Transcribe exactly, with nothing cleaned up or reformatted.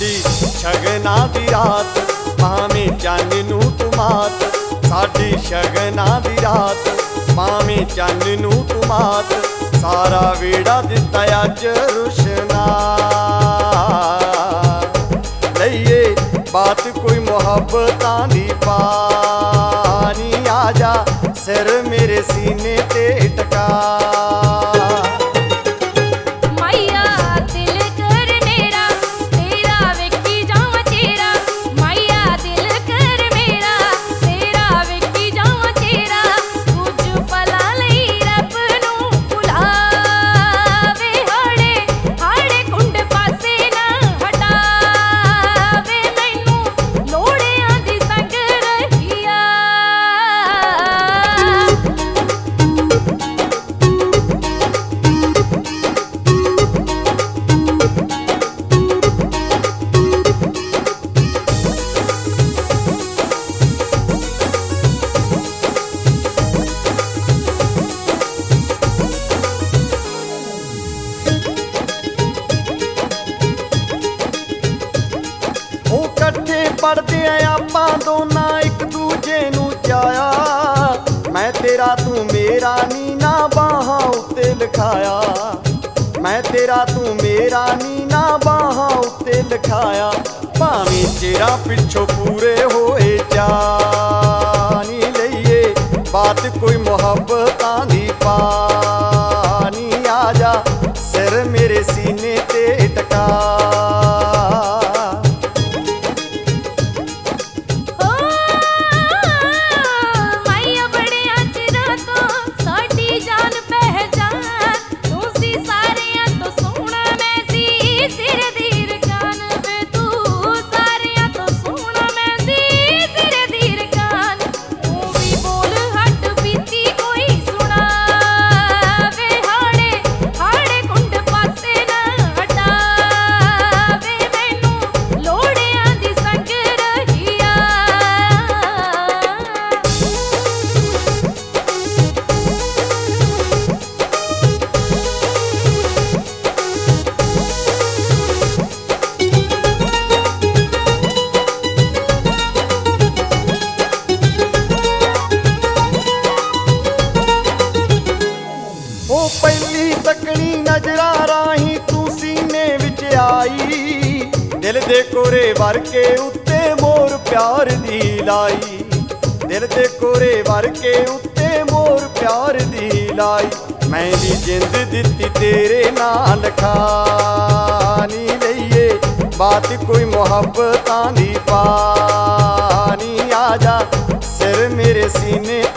साडी शगना दी रात भावें चंन नूं तू मात, साडी शगना दी रात भावें चंन नूं तू मात, सारा वेड़ा दिता अज रुशना। लईए बात कोई मुहब्बतां दी पानी, आजा सिर मेरे सीने ते टका। पढ़दे आपां दोनां एक दूजे नूं चाया, मैं तेरा तू मेरा नी ना बाहां उत्ते लिखाया, मैं तेरा तू मेरा नी ना बाहां उत्ते लिखाया। भावें चेरा पिछों पूरे होए जानी, लईए बात कोई मुहब्बतां दी पानी, आजा सिर मेरे सीने ते टका। पहली तकनी नजरा राही तू सीने विच आई, दिल दे कोरे वर के उत्ते मोर प्यार दी लाई, दिल दे कोरे वर के उत्ते मोर प्यार दी लाई। मैं भी जिंद दिती तेरे नाल खानी, लईए बात कोई मुहब्बतां दी पानी, आजा सिर मेरे सीने